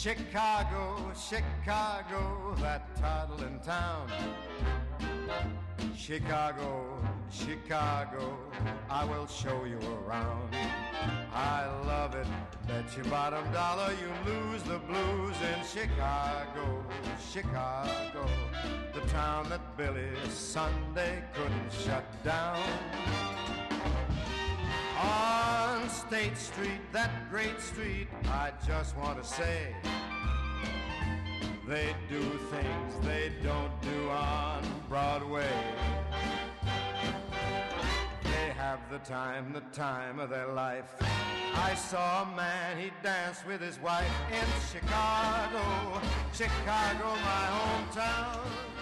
Chicago, Chicago, that toddling town. Chicago, Chicago, I will show you around. I love it, bet your bottom dollar you lose the blues in Chicago, Chicago, the town that Billy Sunday couldn't shut down. On State Street, that great street, I just want to say, they do things they don't do on Broadway. They have the time of their life. I saw a man, he danced with his wife in Chicago, Chicago, my hometown.